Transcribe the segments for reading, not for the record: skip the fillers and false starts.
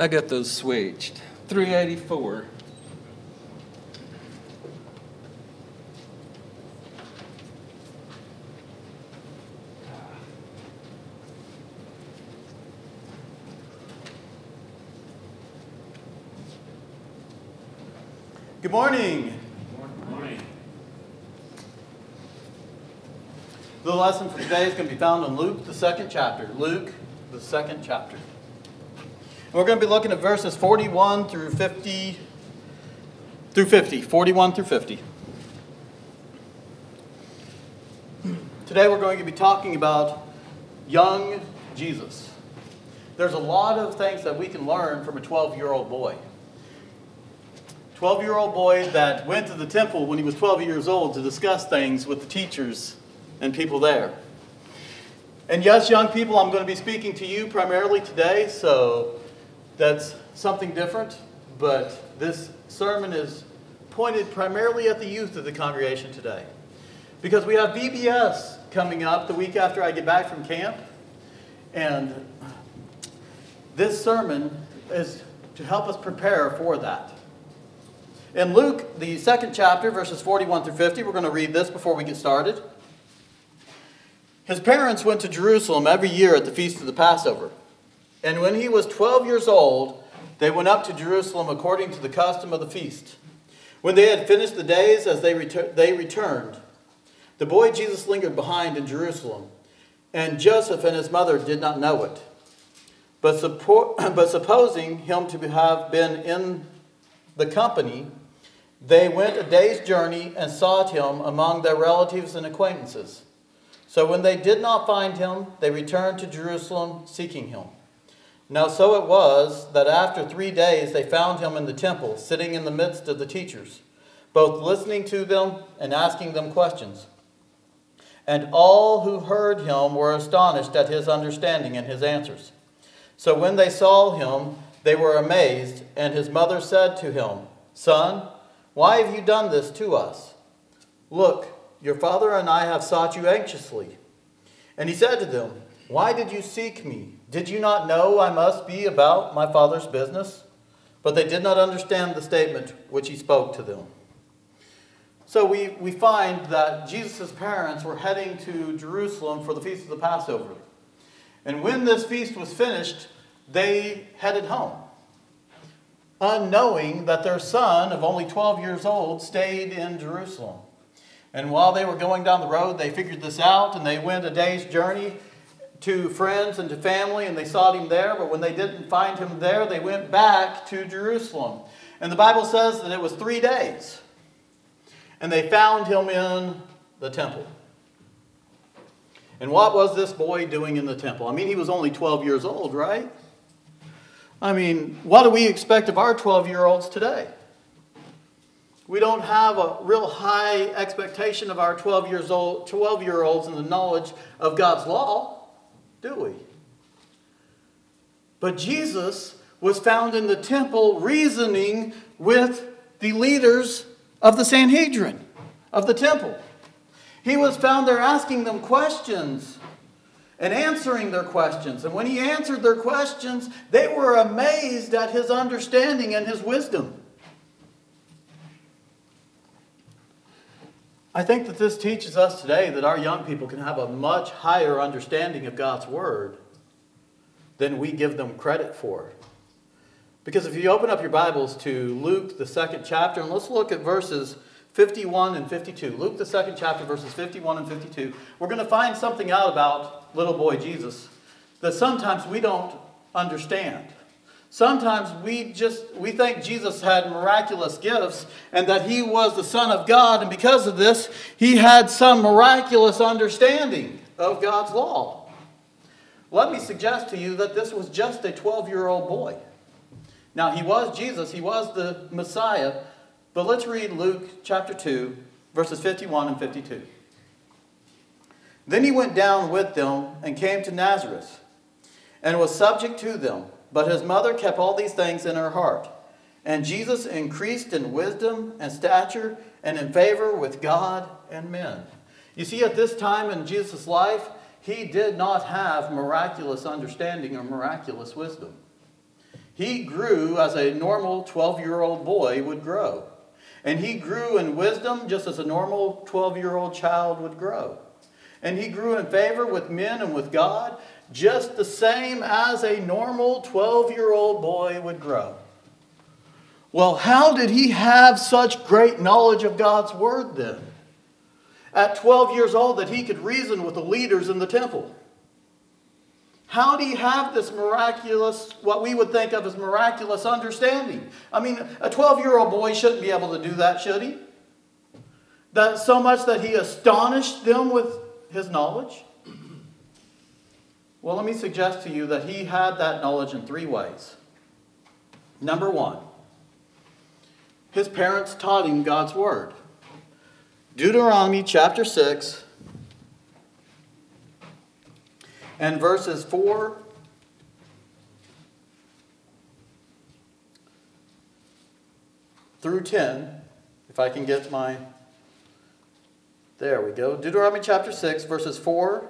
I got those switched. 384. Good morning. Good morning. The lesson for today is going to be found in Luke, the second chapter. Luke, the second chapter. And we're going to be looking at verses 41 through 50. 41 through 50. Today we're going to be talking about young Jesus. There's a lot of things that we can learn from a 12-year-old boy. 12-year-old boy that went to the temple when he was 12 years old to discuss things with the teachers and people there. And yes, young people, I'm going to be speaking to you primarily today, so that's something different. But this sermon is pointed primarily at the youth of the congregation today. Because we have VBS coming up the week after I get back from camp. And this sermon is to help us prepare for that. In Luke, the second chapter, verses 41 through 50, we're going to read this before we get started. His parents went to Jerusalem every year at the feast of the Passover. And when he was 12 years old, they went up to Jerusalem according to the custom of the feast. When they had finished the days as they returned, the boy Jesus lingered behind in Jerusalem, and Joseph and his mother did not know it. But supposing him to have been in the company, they went a day's journey and sought him among their relatives and acquaintances. So when they did not find him, they returned to Jerusalem seeking him. Now so it was that after 3 days they found him in the temple, sitting in the midst of the teachers, both listening to them and asking them questions. And all who heard him were astonished at his understanding and his answers. So when they saw him, they were amazed, and his mother said to him, "Son, why have you done this to us? Look, your father and I have sought you anxiously." And he said to them, "Why did you seek me? Did you not know I must be about my father's business?" But they did not understand the statement which he spoke to them. So we find that Jesus' parents were heading to Jerusalem for the Feast of the Passover. And when this feast was finished, they headed home, unknowing that their son of only 12 years old stayed in Jerusalem. And while they were going down the road, they figured this out, and they went a day's journey to friends and to family, and they sought him there. But when they didn't find him there, they went back to Jerusalem. And the Bible says that it was 3 days. And they found him in the temple. And what was this boy doing in the temple? I mean, he was only 12 years old, right? I mean, what do we expect of our 12-year-olds today? We don't have a real high expectation of our 12-year-olds in the knowledge of God's law, do we? But Jesus was found in the temple reasoning with the leaders of the Sanhedrin, of the temple. He was found there asking them questions and answering their questions. And when he answered their questions, they were amazed at his understanding and his wisdom. I think that this teaches us today that our young people can have a much higher understanding of God's Word than we give them credit for. Because if you open up your Bibles to Luke, the second chapter, and let's look at verses 51 and 52. Luke, the second chapter, verses 51 and 52. We're going to find something out about little boy Jesus that sometimes we don't understand. Sometimes we think Jesus had miraculous gifts and that he was the Son of God, and because of this, he had some miraculous understanding of God's law. Let me suggest to you that this was just a 12-year-old boy. Now, he was Jesus, he was the Messiah, but let's read Luke chapter 2, verses 51 and 52. Then he went down with them and came to Nazareth, and was subject to them. But his mother kept all these things in her heart. And Jesus increased in wisdom and stature and in favor with God and men. You see, at this time in Jesus' life, he did not have miraculous understanding or miraculous wisdom. He grew as a normal 12-year-old boy would grow. And he grew in wisdom just as a normal 12-year-old child would grow. And he grew in favor with men and with God just the same as a normal 12-year-old boy would grow. Well, how did he have such great knowledge of God's word then? At 12 years old, that he could reason with the leaders in the temple. How do you have this miraculous, what we would think of as miraculous understanding? I mean, a 12-year-old boy shouldn't be able to do that, should he? That so much that he astonished them with his knowledge? Well, let me suggest to you that he had that knowledge in three ways. Number one, his parents taught him God's word. Deuteronomy chapter 6 and verses 4 through 10, if I can get my, there we go. Deuteronomy chapter 6, verses 4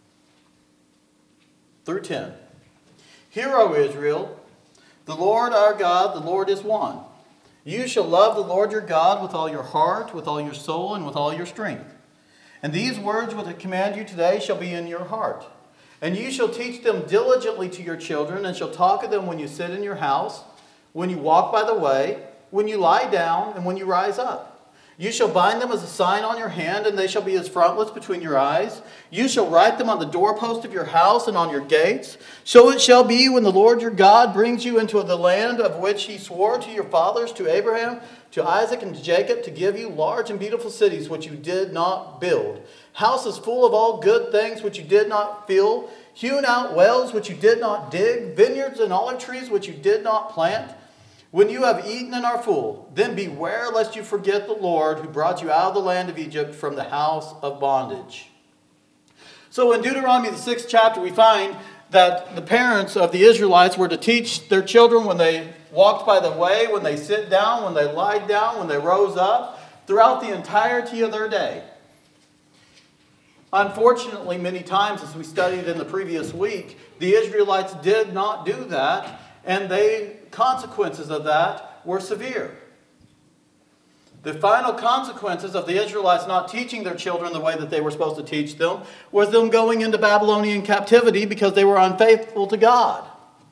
through 10. Hear, O Israel, the Lord our God, the Lord is one. You shall love the Lord your God with all your heart, with all your soul, and with all your strength. And these words which I command you today shall be in your heart. And you shall teach them diligently to your children, and shall talk of them when you sit in your house, when you walk by the way, when you lie down, and when you rise up. You shall bind them as a sign on your hand, and they shall be as frontlets between your eyes. You shall write them on the doorpost of your house and on your gates. So it shall be when the Lord your God brings you into the land of which he swore to your fathers, to Abraham, to Isaac, and to Jacob, to give you large and beautiful cities which you did not build, houses full of all good things which you did not fill, hewn out wells which you did not dig, vineyards and olive trees which you did not plant. When you have eaten and are full, then beware lest you forget the Lord who brought you out of the land of Egypt from the house of bondage. So in Deuteronomy, the 6th chapter, we find that the parents of the Israelites were to teach their children when they walked by the way, when they sit down, when they lied down, when they rose up, throughout the entirety of their day. Unfortunately, many times, as we studied in the previous week, the Israelites did not do that, and the consequences of that were severe. The final consequences of the Israelites not teaching their children the way that they were supposed to teach them was them going into Babylonian captivity because they were unfaithful to God.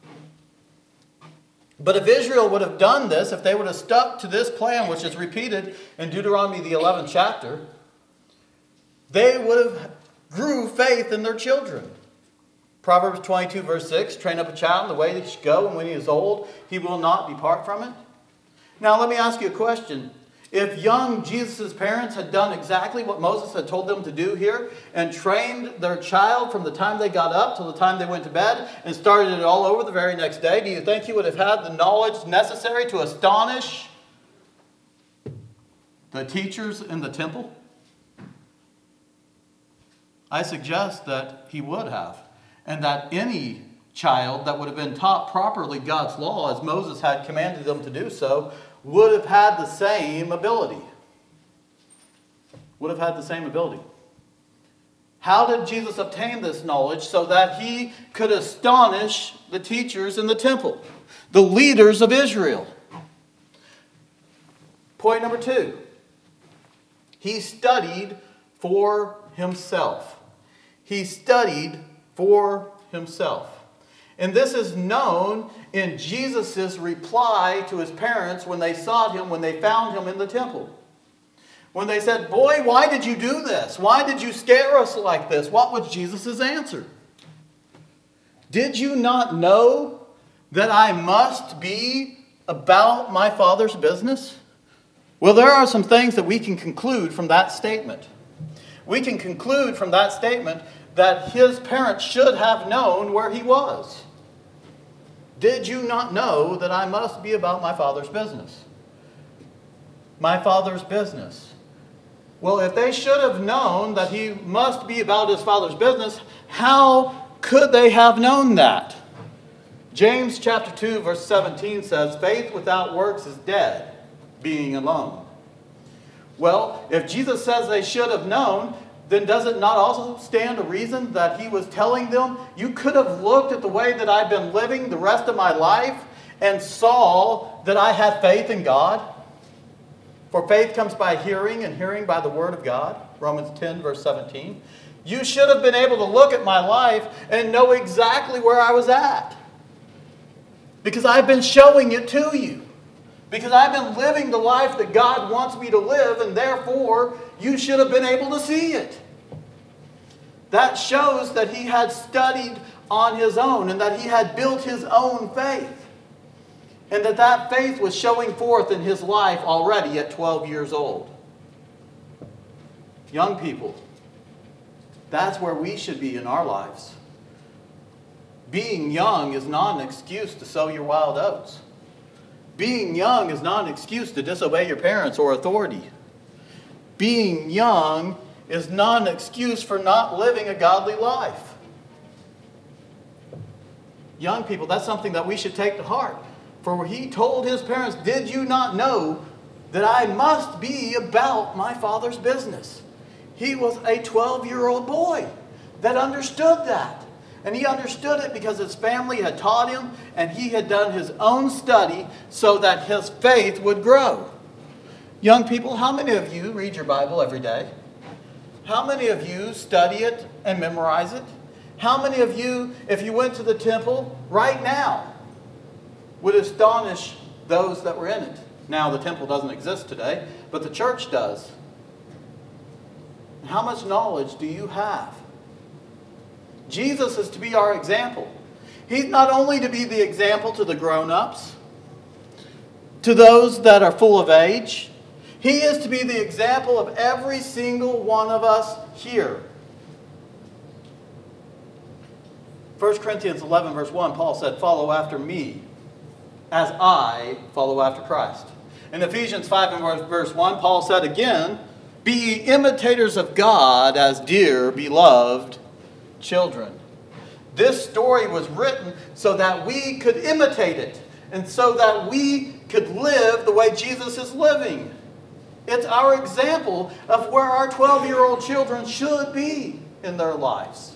But if Israel would have done this, if they would have stuck to this plan, which is repeated in Deuteronomy, the 11th chapter, they would have grew faith in their children. Proverbs 22, verse 6, train up a child in the way that he should go, and when he is old, he will not depart from it. Now, let me ask you a question. If young Jesus' parents had done exactly what Moses had told them to do here, and trained their child from the time they got up till the time they went to bed, and started it all over the very next day, do you think he would have had the knowledge necessary to astonish the teachers in the temple? I suggest that he would have. And that any child that would have been taught properly God's law, as Moses had commanded them to do so, would have had the same ability. Would have had the same ability. How did Jesus obtain this knowledge so that he could astonish the teachers in the temple, the leaders of Israel? Point number 2. He studied for himself. He studied for himself. And this is known in Jesus' reply to his parents when they sought him, when they found him in the temple. When they said, "Boy, why did you do this? Why did you scare us like this?" What was Jesus' answer? "Did you not know that I must be about my Father's business?" Well, there are some things that we can conclude from that statement. We can conclude from that statement that his parents should have known where he was. Did you not know that I must be about my Father's business? My Father's business. Well, if they should have known that he must be about his Father's business, how could they have known that? James chapter 2, verse 17 says, "Faith without works is dead, being alone." Well, if Jesus says they should have known, then does it not also stand to reason that he was telling them, you could have looked at the way that I've been living the rest of my life, and saw that I had faith in God? For faith comes by hearing, and hearing by the word of God. Romans 10, verse 17. You should have been able to look at my life and know exactly where I was at. Because I've been showing it to you. Because I've been living the life that God wants me to live, and therefore you should have been able to see it. That shows that he had studied on his own and that he had built his own faith. And that faith was showing forth in his life already at 12 years old. Young people, that's where we should be in our lives. Being young is not an excuse to sow your wild oats. Being young is not an excuse to disobey your parents or authority. Being young is not an excuse for not living a godly life. Young people, that's something that we should take to heart. For he told his parents, did you not know that I must be about my Father's business? He was a 12-year-old boy that understood that. And he understood it because his family had taught him, and he had done his own study so that his faith would grow. Young people, how many of you read your Bible every day? How many of you study it and memorize it? How many of you, if you went to the temple right now, would astonish those that were in it? Now, the temple doesn't exist today, but the church does. How much knowledge do you have? Jesus is to be our example. He's not only to be the example to the grown-ups, to those that are full of age. He is to be the example of every single one of us here. 1 Corinthians 11, verse 1, Paul said, follow after me as I follow after Christ. In Ephesians 5 and verse 1, Paul said again, be ye imitators of God as dear, beloved children. This story was written so that we could imitate it and so that we could live the way Jesus is living. It's our example of where our 12-year-old children should be in their lives.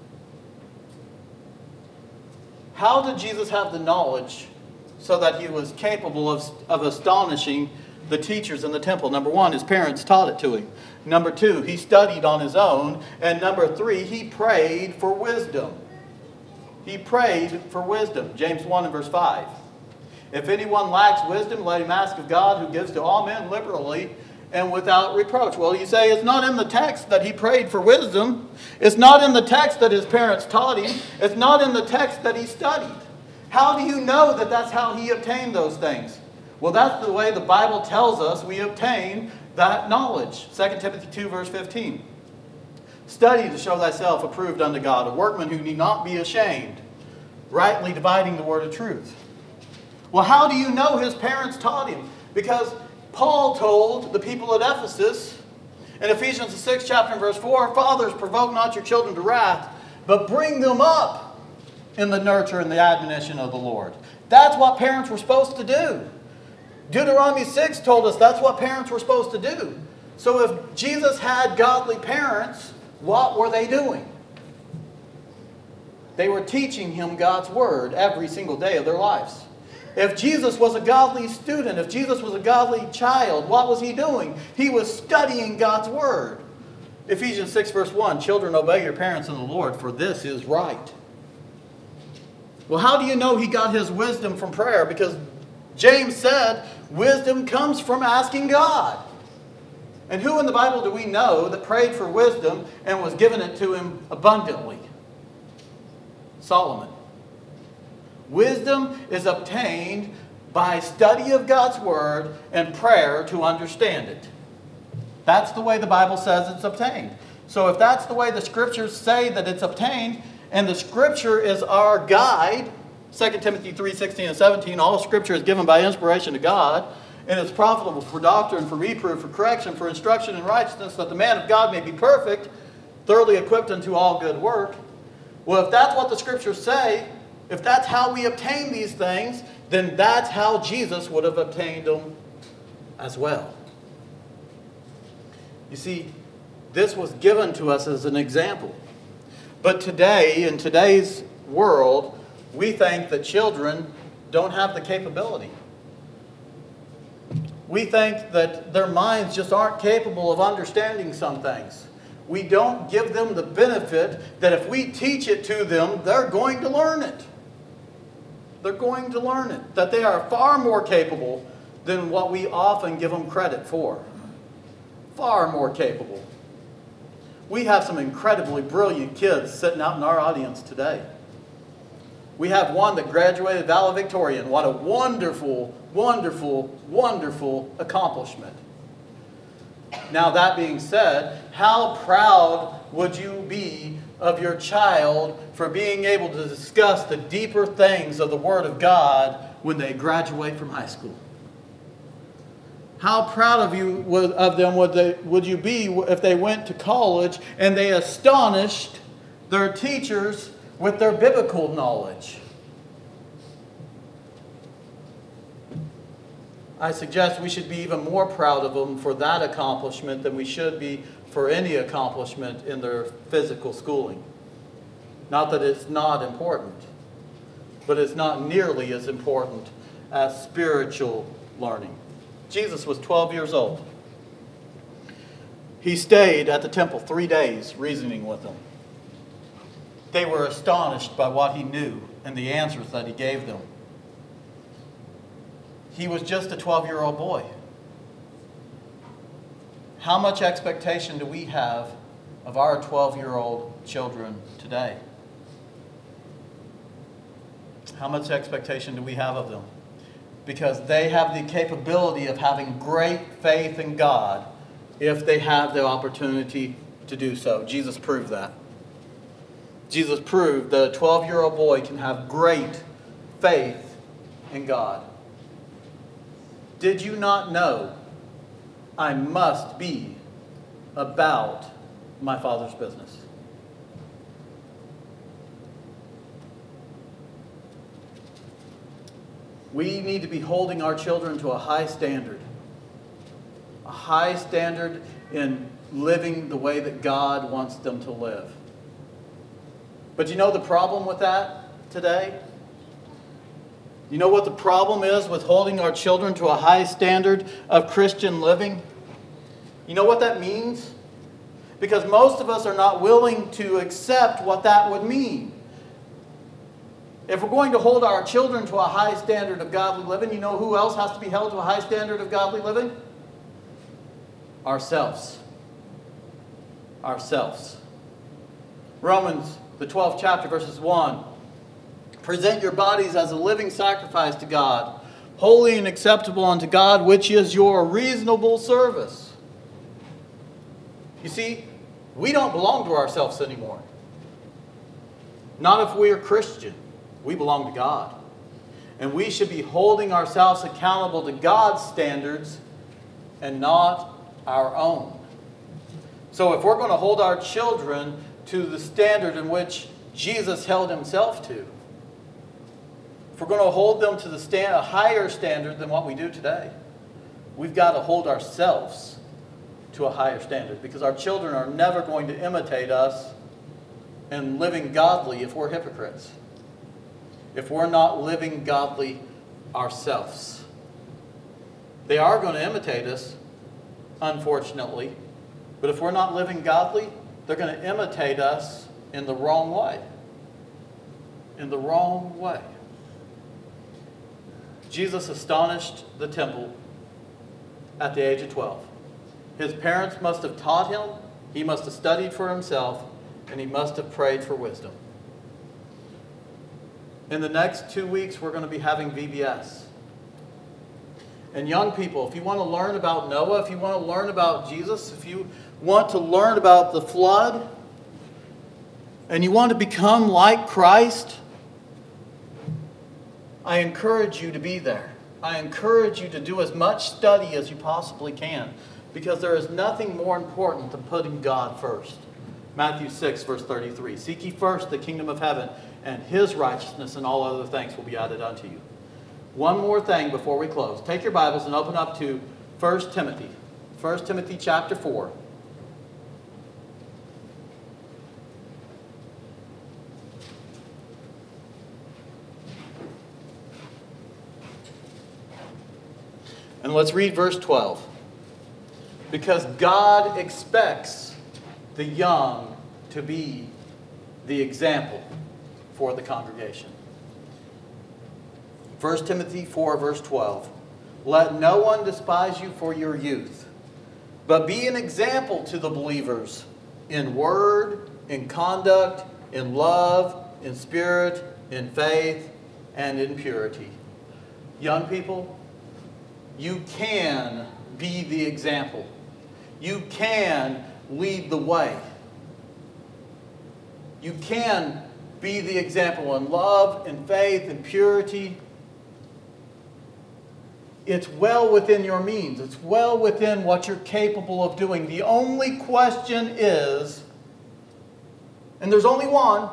How did Jesus have the knowledge so that he was capable of astonishing the teachers in the temple? Number one, his parents taught it to him. Number two, he studied on his own. And number three, he prayed for wisdom. He prayed for wisdom. James 1 and verse 5. If anyone lacks wisdom, let him ask of God, who gives to all men liberally and without reproach. Well, you say it's not in the text that he prayed for wisdom. It's not in the text that his parents taught him. It's not in the text that he studied. How do you know that that's how he obtained those things? Well, that's the way the Bible tells us we obtain that knowledge. 2 Timothy 2, verse 15. Study to show thyself approved unto God, a workman who need not be ashamed, rightly dividing the word of truth. Well, how do you know his parents taught him? Because Paul told the people at Ephesus in Ephesians 6, chapter and verse 4, fathers, provoke not your children to wrath, but bring them up in the nurture and the admonition of the Lord. That's what parents were supposed to do. Deuteronomy 6 told us that's what parents were supposed to do. So if Jesus had godly parents, what were they doing? They were teaching him God's word every single day of their lives. If Jesus was a godly student, if Jesus was a godly child, what was he doing? He was studying God's word. Ephesians 6 verse 1, children, obey your parents in the Lord, for this is right. Well, how do you know he got his wisdom from prayer? Because James said, wisdom comes from asking God. And who in the Bible do we know that prayed for wisdom and was given it to him abundantly? Solomon. Wisdom is obtained by study of God's word and prayer to understand it. That's the way the Bible says it's obtained. So if that's the way the scriptures say that it's obtained, and the scripture is our guide, 2 Timothy 3, 16 and 17, all scripture is given by inspiration to God, and is profitable for doctrine, for reproof, for correction, for instruction in righteousness, that the man of God may be perfect, thoroughly equipped unto all good work. Well, if that's what the scriptures say, if that's how we obtain these things, then that's how Jesus would have obtained them as well. You see, this was given to us as an example. But today, in today's world, we think that children don't have the capability. We think that their minds just aren't capable of understanding some things. We don't give them the benefit that if we teach it to them, they're going to learn it. They're going to learn it. That they are far more capable than what we often give them credit for. Far more capable. We have some incredibly brilliant kids sitting out in our audience today. We have one that graduated valedictorian. What a wonderful, wonderful, wonderful accomplishment. Now, that being said, how proud would you be of your child for being able to discuss the deeper things of the Word of God when they graduate from high school? How proud of them would you be if they went to college and they astonished their teachers with their biblical knowledge? I suggest we should be even more proud of them for that accomplishment than we should be for any accomplishment in their physical schooling. Not that it's not important, but it's not nearly as important as spiritual learning. Jesus was 12 years old. He stayed at the temple 3 days reasoning with them. They were astonished by what he knew and the answers that he gave them. He was just a 12-year-old boy. How much expectation do we have of our 12-year-old children today? How much expectation do we have of them? Because they have the capability of having great faith in God if they have the opportunity to do so. Jesus proved that. Jesus proved that a 12-year-old boy can have great faith in God. Did you not know I must be about my Father's business? We need to be holding our children to a high standard. A high standard in living the way that God wants them to live. But you know the problem with that today? You know what the problem is with holding our children to a high standard of Christian living? You know what that means? Because most of us are not willing to accept what that would mean. If we're going to hold our children to a high standard of godly living, you know who else has to be held to a high standard of godly living? Ourselves. Ourselves. Romans, the 12th chapter, verses 1. Present your bodies as a living sacrifice to God, holy and acceptable unto God, which is your reasonable service. You see, we don't belong to ourselves anymore. Not if we are Christian. We belong to God. And we should be holding ourselves accountable to God's standards and not our own. So if we're going to hold our children to the standard in which Jesus held himself to, if we're going to hold them to a higher standard than what we do today, we've got to hold ourselves to a higher standard, because our children are never going to imitate us in living godly if we're hypocrites. If we're not living godly ourselves. They are going to imitate us, unfortunately, but if we're not living godly, they're going to imitate us in the wrong way. In the wrong way. Jesus astonished the temple at the age of 12. His parents must have taught him, he must have studied for himself, and he must have prayed for wisdom. In the next 2 weeks, we're going to be having VBS. And young people, if you want to learn about Noah, if you want to learn about Jesus, if you want to learn about the flood, and you want to become like Christ, I encourage you to be there. I encourage you to do as much study as you possibly can, because there is nothing more important than putting God first. Matthew 6, verse 33. Seek ye first the kingdom of heaven, and his righteousness, and all other things will be added unto you. One more thing before we close. Take your Bibles and open up to 1 Timothy. 1 Timothy chapter 4. And let's read verse 12. Because God expects the young to be the example for the congregation. 1 Timothy 4, verse 12. Let no one despise you for your youth, but be an example to the believers in word, in conduct, in love, in spirit, in faith, and in purity. Young people, you can be the example. You can lead the way. You can be the example in love, in faith, in purity. It's well within your means. It's well within what you're capable of doing. The only question is, and there's only one,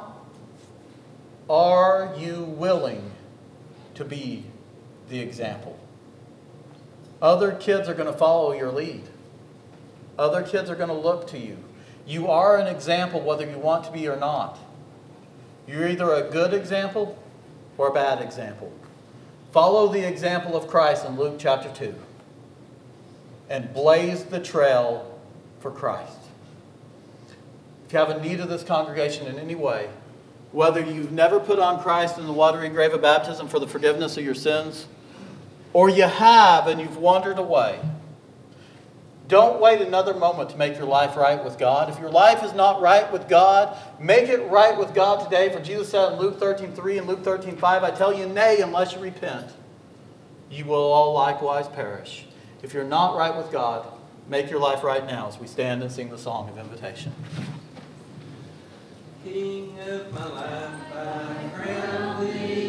are you willing to be the example? Other kids are going to follow your lead. Other kids are going to look to you. You are an example whether you want to be or not. You're either a good example or a bad example. Follow the example of Christ in Luke chapter 2 and blaze the trail for Christ. If you have a need of this congregation in any way, whether you've never put on Christ in the watery grave of baptism for the forgiveness of your sins, or you have and you've wandered away, don't wait another moment to make your life right with God. If your life is not right with God, make it right with God today. For Jesus said in Luke 13:3 and Luke 13:5, I tell you, nay, unless you repent, you will all likewise perish. If you're not right with God, make your life right now as we stand and sing the song of invitation. King of my life, I crown thee.